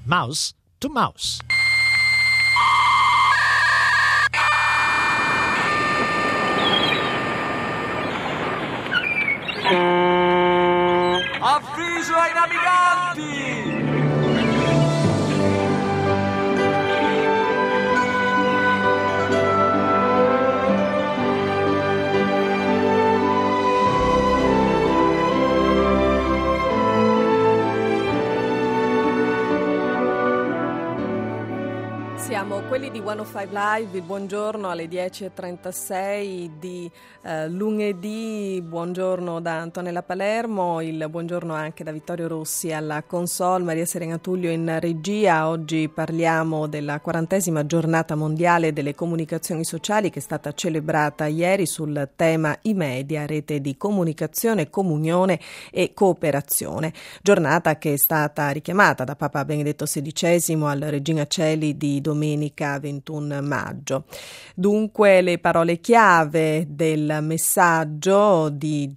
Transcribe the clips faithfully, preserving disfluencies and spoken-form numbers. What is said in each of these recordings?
Mouse to Mouse. Avviso ai naviganti! Siamo quelli di centocinque Live, il buongiorno alle dieci e trentasei di eh, lunedì, buongiorno da Antonella Palermo, il buongiorno anche da Vittorio Rossi alla console, Maria Serena Tullio in regia. Oggi parliamo della quarantesima giornata mondiale delle comunicazioni sociali che è stata celebrata ieri sul tema i media, rete di comunicazione, comunione e cooperazione. Giornata che è stata richiamata da Papa Benedetto sedicesimo al Regina Coeli di domenica ventuno maggio. Dunque le parole chiave del messaggio di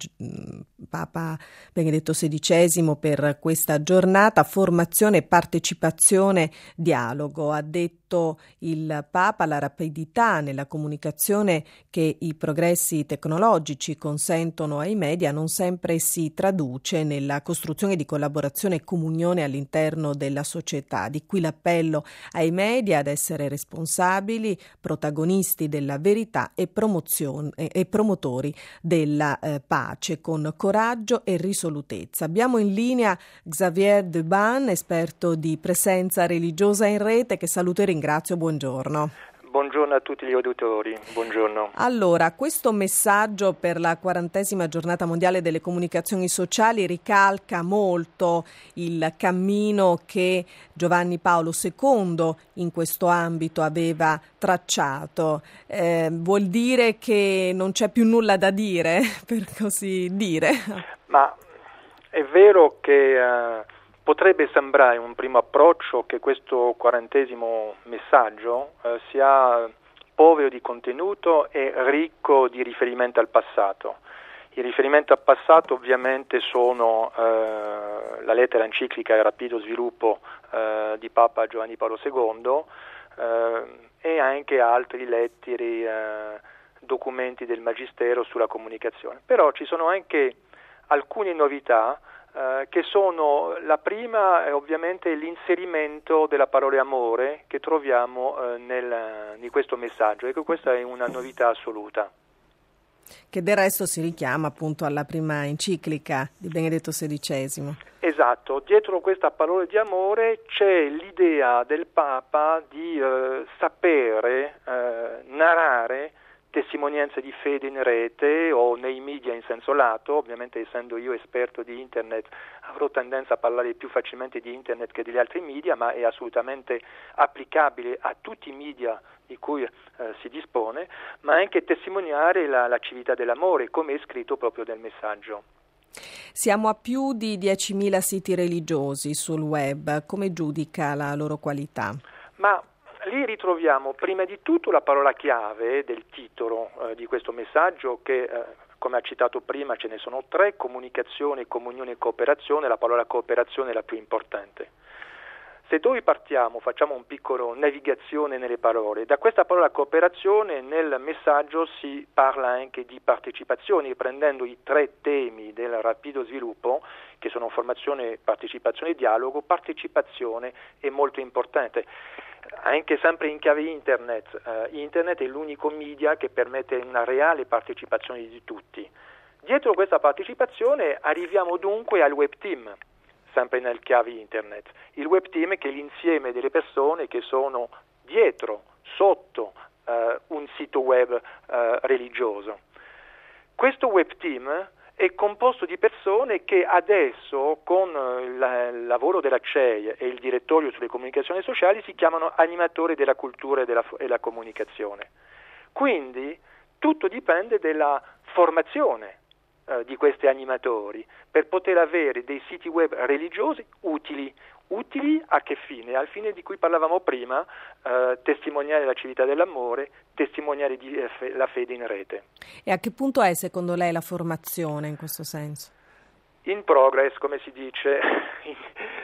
Papa Benedetto sedicesimo per questa giornata: formazione, partecipazione, dialogo. Ha detto il Papa: la rapidità nella comunicazione che i progressi tecnologici consentono ai media non sempre si traduce nella costruzione di collaborazione e comunione all'interno della società. Di qui l'appello ai media ad essere responsabili, protagonisti della verità e, promozione, e promotori della eh, pace, con coraggio e risolutezza. Abbiamo in linea Xavier Deban, esperto di presenza religiosa in rete, che saluto e ringrazio. Buongiorno. Buongiorno a tutti gli auditori, buongiorno. Allora, questo messaggio per la quarantesima giornata mondiale delle comunicazioni sociali ricalca molto il cammino che Giovanni Paolo secondo in questo ambito aveva tracciato. Eh, vuol dire che non c'è più nulla da dire, per così dire? Ma è vero che uh, potrebbe sembrare un primo approccio che questo quarantesimo messaggio uh, sia povero di contenuto e ricco di riferimento al passato. I riferimenti al passato ovviamente sono uh, la lettera enciclica Il rapido sviluppo uh, di Papa Giovanni Paolo secondo uh, e anche altri letteri, uh, documenti del Magistero sulla comunicazione. Però ci sono anche alcune novità eh, che sono: la prima è ovviamente l'inserimento della parola amore che troviamo eh, nel, in questo messaggio. Ecco, questa è una novità assoluta. Che del resto si richiama appunto alla prima enciclica di Benedetto sedicesimo. Esatto, dietro questa parola di amore c'è l'idea del Papa di eh, sapere eh, narrare testimonianze di fede in rete o nei media in senso lato. Ovviamente, essendo io esperto di internet, avrò tendenza a parlare più facilmente di internet che degli altri media, ma è assolutamente applicabile a tutti i media di cui eh, si dispone, ma anche testimoniare la, la civiltà dell'amore, come è scritto proprio nel messaggio. Siamo a più di diecimila siti religiosi sul web. Come giudica la loro qualità? Ma lì ritroviamo prima di tutto la parola chiave del titolo eh, di questo messaggio che, eh, come ha citato prima, ce ne sono tre: comunicazione, comunione e cooperazione. La parola cooperazione è la più importante. Se noi partiamo, facciamo un piccolo navigazione nelle parole. Da questa parola cooperazione nel messaggio si parla anche di partecipazione, prendendo i tre temi del rapido sviluppo, che sono formazione, partecipazione e dialogo. Partecipazione è molto importante. Anche sempre in chiave internet, eh, internet è l'unico media che permette una reale partecipazione di tutti. Dietro questa partecipazione arriviamo dunque al web team, sempre nel chiave internet. Il web team che è l'insieme delle persone che sono dietro, sotto eh, un sito web eh, religioso. Questo web team è composto di persone che adesso, con il lavoro della C E I e il direttorio sulle comunicazioni sociali, si chiamano animatori della cultura e della, e della comunicazione. Quindi tutto dipende dalla formazione eh, di questi animatori per poter avere dei siti web religiosi utili. Utili a che fine? Al fine di cui parlavamo prima, eh, testimoniare la civiltà dell'amore, testimoniare di, eh, fe- la fede in rete. E a che punto è secondo lei la formazione in questo senso? In progress, come si dice,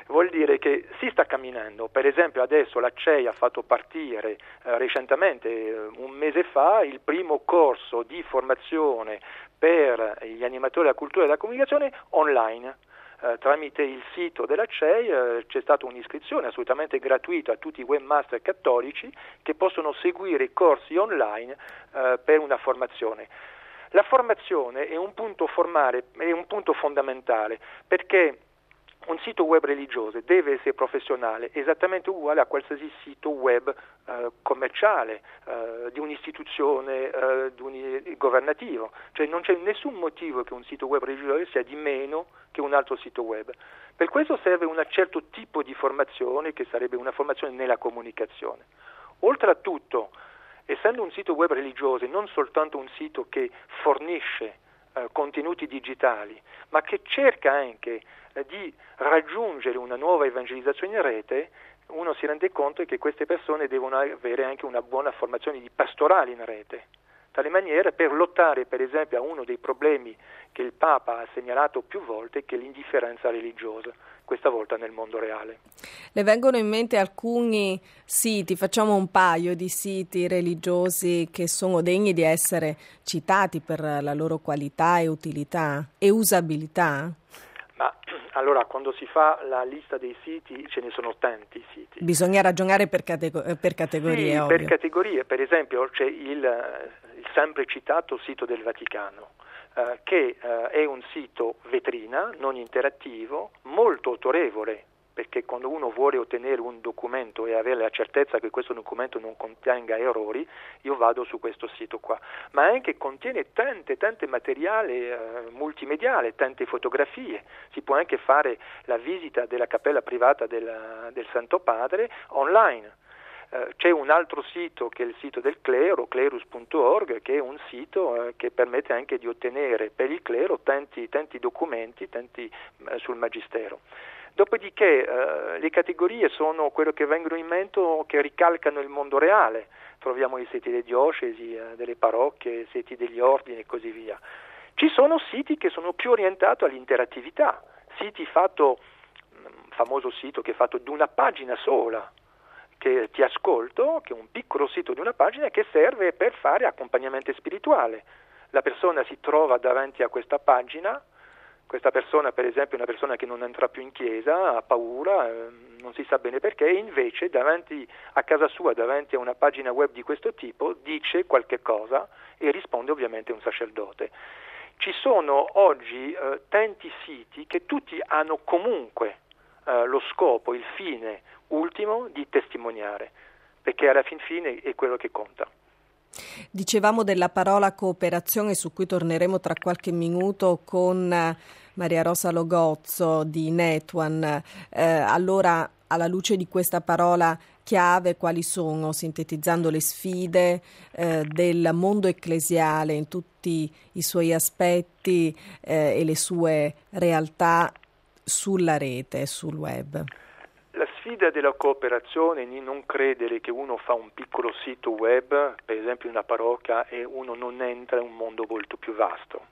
vuol dire che si sta camminando. Per esempio adesso la C E I ha fatto partire eh, recentemente, eh, un mese fa, il primo corso di formazione per gli animatori della cultura e della comunicazione online. Eh, tramite il sito della C E I eh, c'è stata un'iscrizione assolutamente gratuita a tutti i webmaster cattolici che possono seguire corsi online eh, per una formazione. La formazione è un punto formale, è un punto fondamentale, perché un sito web religioso deve essere professionale, esattamente uguale a qualsiasi sito web eh, commerciale, eh, di un'istituzione eh, di un, governativo. Cioè non c'è nessun motivo che un sito web religioso sia di meno che un altro sito web. Per questo serve un certo tipo di formazione, che sarebbe una formazione nella comunicazione. Oltretutto, essendo un sito web religioso non soltanto un sito che fornisce eh, contenuti digitali, ma che cerca anche eh, di raggiungere una nuova evangelizzazione in rete, uno si rende conto che queste persone devono avere anche una buona formazione di pastorale in rete, tale maniera per lottare per esempio a uno dei problemi che il Papa ha segnalato più volte, che è l'indifferenza religiosa, questa volta nel mondo reale. Le vengono in mente alcuni siti, facciamo un paio di siti religiosi che sono degni di essere citati per la loro qualità e utilità e usabilità? Ma allora, quando si fa la lista dei siti, ce ne sono tanti siti. Bisogna ragionare per, catego- per categorie, sì, ovvio. per categorie. Per esempio c'è il, il sempre citato sito del Vaticano, eh, che eh, è un sito vetrina, non interattivo, molto autorevole, perché quando uno vuole ottenere un documento e avere la certezza che questo documento non contenga errori, io vado su questo sito qua. Ma anche contiene tante, tante materiale eh, multimediale, tante fotografie. Si può anche fare la visita della cappella privata del, del Santo Padre online. Uh, c'è un altro sito che è il sito del clero, clerus punto org, che è un sito uh, che permette anche di ottenere per il clero tanti, tanti documenti tanti, uh, sul magistero. Dopodiché uh, le categorie sono quello che vengono in mente, che ricalcano il mondo reale. Troviamo i siti delle diocesi, uh, delle parrocchie, i siti degli ordini e così via. Ci sono siti che sono più orientati all'interattività, siti fatto, un famoso sito che è fatto di una pagina sola, che ti ascolto, che è un piccolo sito di una pagina che serve per fare accompagnamento spirituale. La persona si trova davanti a questa pagina, questa persona per esempio è una persona che non entra più in chiesa, ha paura, eh, non si sa bene perché, e invece davanti a casa sua, davanti a una pagina web di questo tipo, dice qualche cosa e risponde ovviamente un sacerdote. Ci sono oggi eh, tanti siti che tutti hanno comunque eh, lo scopo, il fine ultimo di testimoniare, perché alla fin fine è quello che conta. Dicevamo della parola cooperazione, su cui torneremo tra qualche minuto con Maria Rosa Logozzo di Netone. Eh, allora, alla luce di questa parola chiave, quali sono, sintetizzando le sfide eh, del mondo ecclesiale in tutti i suoi aspetti eh, e le sue realtà sulla rete, sul web? La sfida della cooperazione è di non credere che uno fa un piccolo sito web, per esempio in una parrocchia, e uno non entra in un mondo molto più vasto.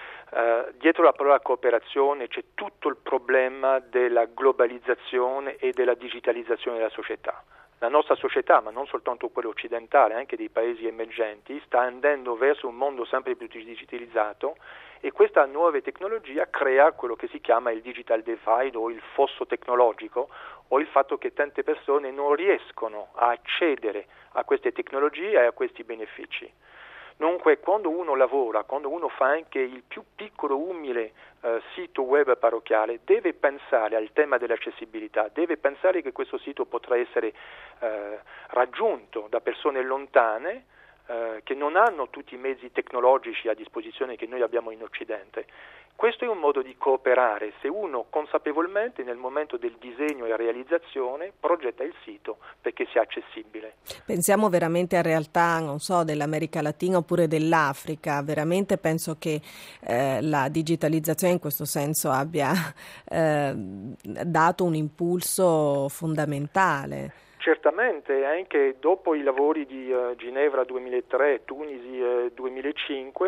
Uh, dietro la parola cooperazione c'è tutto il problema della globalizzazione e della digitalizzazione della società. La nostra società, ma non soltanto quella occidentale, anche dei paesi emergenti, sta andando verso un mondo sempre più digitalizzato, e questa nuova tecnologia crea quello che si chiama il digital divide o il fosso tecnologico, o il fatto che tante persone non riescono a accedere a queste tecnologie e a questi benefici. Dunque, quando uno lavora, quando uno fa anche il più piccolo, umile eh, sito web parrocchiale, deve pensare al tema dell'accessibilità, deve pensare che questo sito potrà essere eh, raggiunto da persone lontane, eh, che non hanno tutti i mezzi tecnologici a disposizione che noi abbiamo in Occidente. Questo è un modo di cooperare, se uno consapevolmente nel momento del disegno e realizzazione progetta il sito perché sia accessibile. Pensiamo veramente a realtà, non so, dell'America Latina oppure dell'Africa. Veramente penso che eh, la digitalizzazione in questo senso abbia eh, dato un impulso fondamentale. Certamente, anche dopo i lavori di uh, Ginevra duemilatré, Tunisi uh, duemilacinque,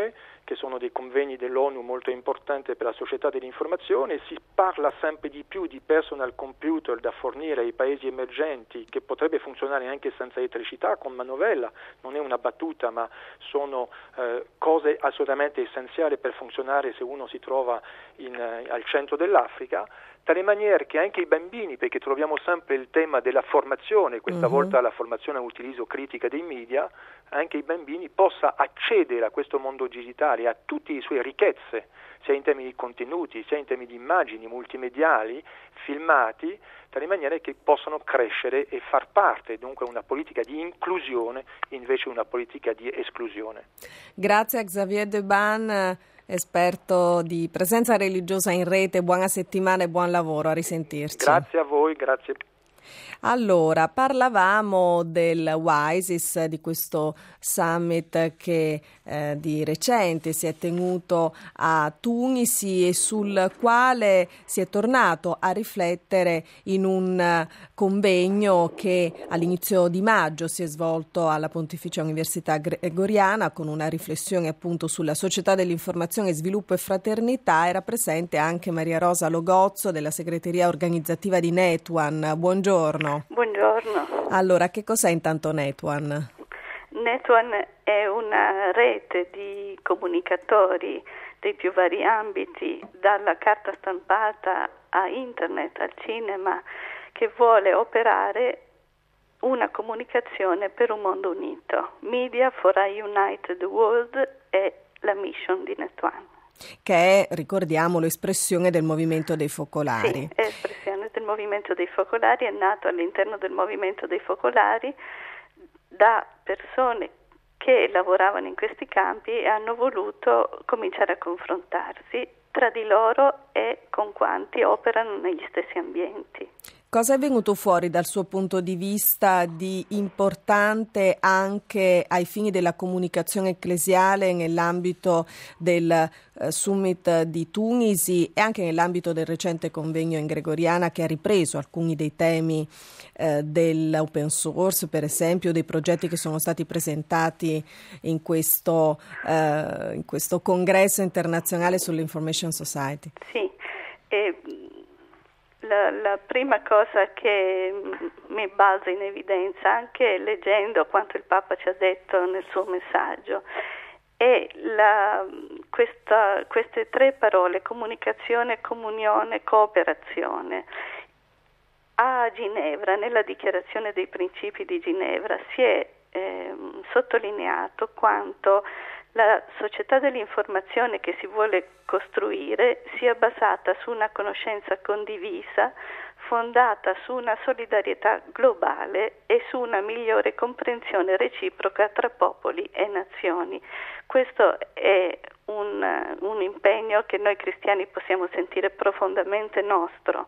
che sono dei convegni dell'ONU molto importanti per la società dell'informazione. Si parla sempre di più di personal computer da fornire ai paesi emergenti, che potrebbe funzionare anche senza elettricità, con manovella. Non è una battuta, ma sono eh, cose assolutamente essenziali per funzionare se uno si trova in, eh, al centro dell'Africa, tale maniera che anche i bambini, perché troviamo sempre il tema della formazione, questa uh-huh. volta la formazione all'utilizzo critica dei media, anche i bambini possa accedere a questo mondo digitale, a tutte le sue ricchezze, sia in termini di contenuti, sia in termini di immagini multimediali, filmati, tale maniera che possano crescere e far parte, dunque, una politica di inclusione invece una politica di esclusione. Grazie a Xavier Deban, esperto di presenza religiosa in rete. Buona settimana e buon lavoro, a risentirci. Grazie a voi, grazie. Allora, parlavamo del WISES, di questo summit che eh, di recente si è tenuto a Tunisi e sul quale si è tornato a riflettere in un convegno che all'inizio di maggio si è svolto alla Pontificia Università Gregoriana, con una riflessione appunto sulla società dell'informazione, sviluppo e fraternità. Era presente anche Maria Rosa Logozzo della segreteria organizzativa di NetOne. Buongiorno. Buongiorno. Allora, che cos'è intanto NetOne? NetOne è una rete di comunicatori dei più vari ambiti, dalla carta stampata a internet, al cinema, che vuole operare una comunicazione per un mondo unito. Media for a United World è la mission di NetOne. Che è, ricordiamolo, espressione del movimento dei focolari. Sì, è espressione del movimento dei focolari, è nato all'interno del movimento dei focolari da persone che lavoravano in questi campi e hanno voluto cominciare a confrontarsi tra di loro e con quanti operano negli stessi ambienti. Cosa è venuto fuori dal suo punto di vista di importante anche ai fini della comunicazione ecclesiale nell'ambito del eh, summit di Tunisi e anche nell'ambito del recente convegno in Gregoriana, che ha ripreso alcuni dei temi eh, dell'open source, per esempio, dei progetti che sono stati presentati in questo, eh, in questo congresso internazionale sull'Information Society? Sì, e La, la prima cosa che mi balza in evidenza, anche leggendo quanto il Papa ci ha detto nel suo messaggio, è la, questa, queste tre parole: comunicazione, comunione, cooperazione. A Ginevra, nella dichiarazione dei principi di Ginevra, si è eh, sottolineato quanto la società dell'informazione che si vuole costruire sia basata su una conoscenza condivisa, fondata su una solidarietà globale e su una migliore comprensione reciproca tra popoli e nazioni. Questo è un, un impegno che noi cristiani possiamo sentire profondamente nostro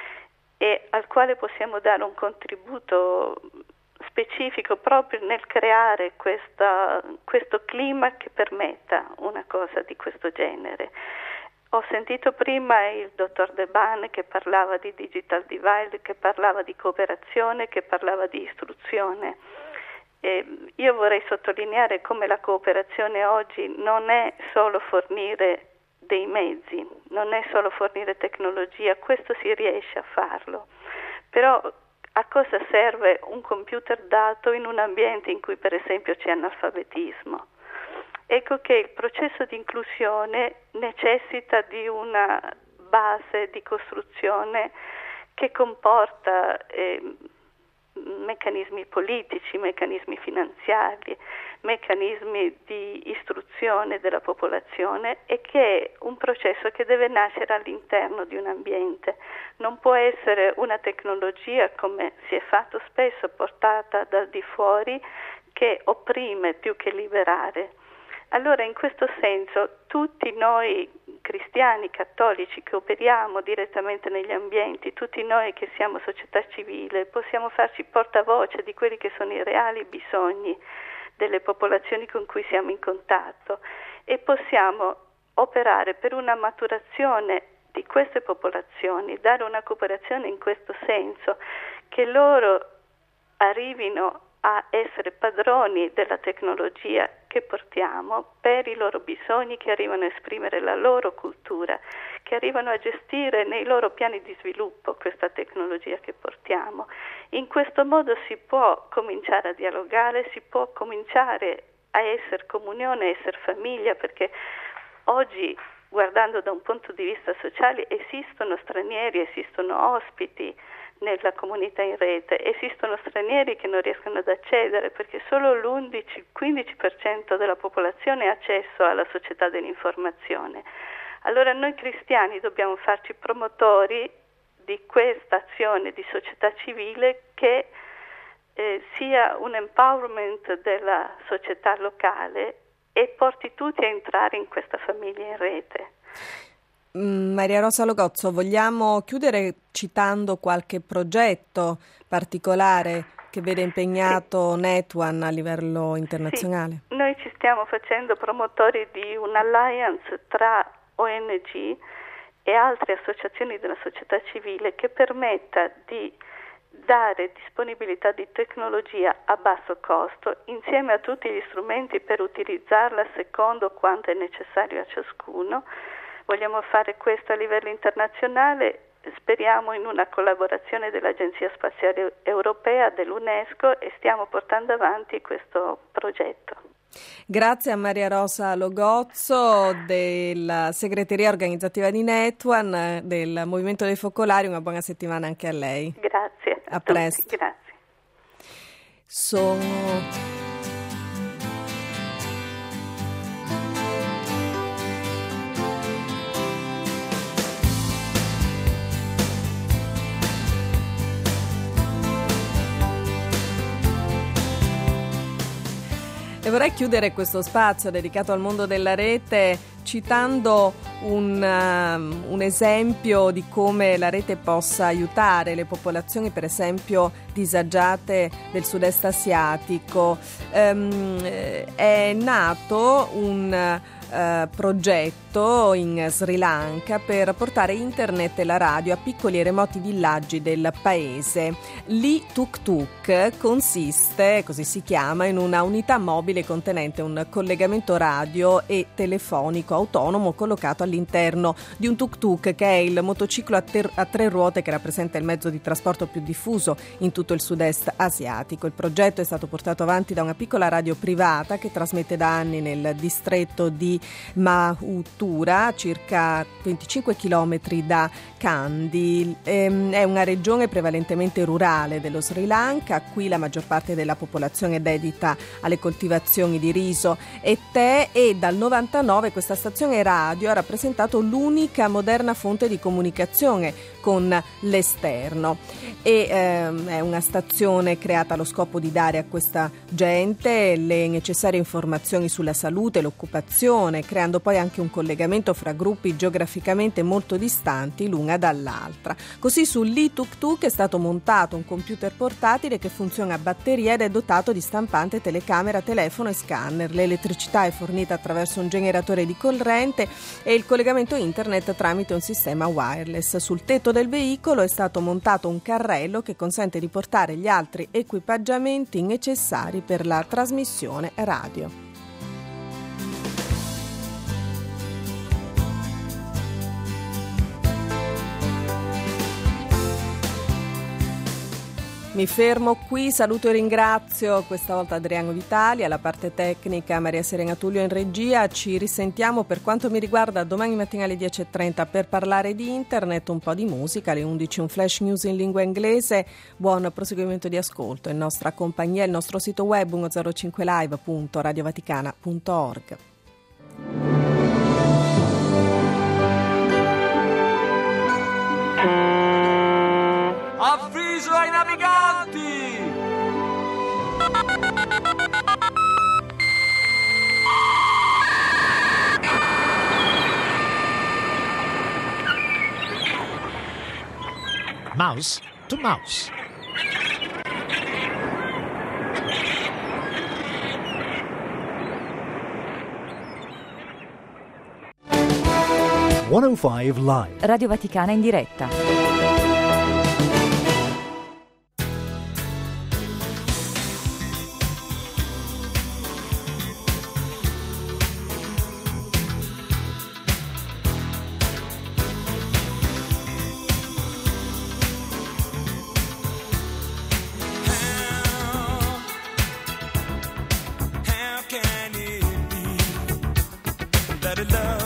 e al quale possiamo dare un contributo specifico proprio nel creare questa, questo clima che permetta una cosa di questo genere. Ho sentito prima il dottor Deban che parlava di digital divide, che parlava di cooperazione, che parlava di istruzione. E io vorrei sottolineare come la cooperazione oggi non è solo fornire dei mezzi, non è solo fornire tecnologia, questo si riesce a farlo, però a cosa serve un computer dato in un ambiente in cui per esempio c'è analfabetismo? Ecco che il processo di inclusione necessita di una base di costruzione che comporta eh, meccanismi politici, meccanismi finanziari, meccanismi di istruzione della popolazione e che è un processo che deve nascere all'interno di un ambiente. Non può essere una tecnologia, come si è fatto spesso, portata dal di fuori, che opprime più che liberare. Allora, in questo senso, tutti noi cristiani, cattolici che operiamo direttamente negli ambienti, tutti noi che siamo società civile, possiamo farci portavoce di quelli che sono i reali bisogni delle popolazioni con cui siamo in contatto e possiamo operare per una maturazione di queste popolazioni, dare una cooperazione in questo senso, che loro arrivino a essere padroni della tecnologia che che portiamo per i loro bisogni, che arrivano a esprimere la loro cultura, che arrivano a gestire nei loro piani di sviluppo questa tecnologia che portiamo. In questo modo si può cominciare a dialogare, si può cominciare a essere comunione, a essere famiglia, perché oggi, guardando da un punto di vista sociale, esistono stranieri, esistono ospiti nella comunità in rete, esistono stranieri che non riescono ad accedere perché solo l'undici quindici per cento della popolazione ha accesso alla società dell'informazione. Allora noi cristiani dobbiamo farci promotori di questa azione di società civile che eh, sia un empowerment della società locale e porti tutti a entrare in questa famiglia in rete. Maria Rosa Logozzo, vogliamo chiudere citando qualche progetto particolare che vede impegnato sì. NetOne a livello internazionale? Sì. Noi ci stiamo facendo promotori di un'alliance tra O N G e altre associazioni della società civile che permetta di dare disponibilità di tecnologia a basso costo insieme a tutti gli strumenti per utilizzarla secondo quanto è necessario a ciascuno. Vogliamo fare questo a livello internazionale, speriamo in una collaborazione dell'Agenzia Spaziale Europea, dell'UNESCO, e stiamo portando avanti questo progetto. Grazie a Maria Rosa Logozzo della segreteria organizzativa di NetOne, del Movimento dei Focolari. Una buona settimana anche a lei. Grazie. A, a presto. Grazie. Sono E vorrei chiudere questo spazio dedicato al mondo della rete citando un, um, un esempio di come la rete possa aiutare le popolazioni, per esempio disagiate del sud-est asiatico. Um, è nato un Uh, progetto in Sri Lanka per portare internet e la radio a piccoli e remoti villaggi del paese. L'I Tuk Tuk consiste, così si chiama, in una unità mobile contenente un collegamento radio e telefonico autonomo collocato all'interno di un tuk tuk, che è il motociclo a, ter- a tre ruote che rappresenta il mezzo di trasporto più diffuso in tutto il sud-est asiatico. Il progetto è stato portato avanti da una piccola radio privata che trasmette da anni nel distretto di Mahuttura, circa venticinque chilometri da Kandy. Ehm, è una regione prevalentemente rurale dello Sri Lanka. Qui la maggior parte della popolazione è dedita alle coltivazioni di riso e tè, e dal novantanove questa stazione radio ha rappresentato l'unica moderna fonte di comunicazione con l'esterno, e ehm, è una stazione creata allo scopo di dare a questa gente le necessarie informazioni sulla salute, l'occupazione, creando poi anche un collegamento fra gruppi geograficamente molto distanti l'una dall'altra. Così sull'I Tuk Tuk è stato montato un computer portatile che funziona a batteria ed è dotato di stampante, telecamera, telefono e scanner. L'elettricità è fornita attraverso un generatore di corrente e il collegamento internet tramite un sistema wireless. Sul tetto del veicolo è stato montato un carrello che consente di portare gli altri equipaggiamenti necessari per la trasmissione radio. Mi fermo qui, saluto e ringrazio questa volta Adriano Vitali, alla parte tecnica Maria Serena Tullio in regia. Ci risentiamo per quanto mi riguarda domani mattina alle dieci e trenta per parlare di internet, un po' di musica, alle undici un flash news in lingua inglese. Buon proseguimento di ascolto in nostra compagnia, il nostro sito web uno zero cinque live punto radio vaticana punto org. Avviso ai naviganti! Mouse to mouse. centocinque Live. Radio Vaticana in diretta. Let it love.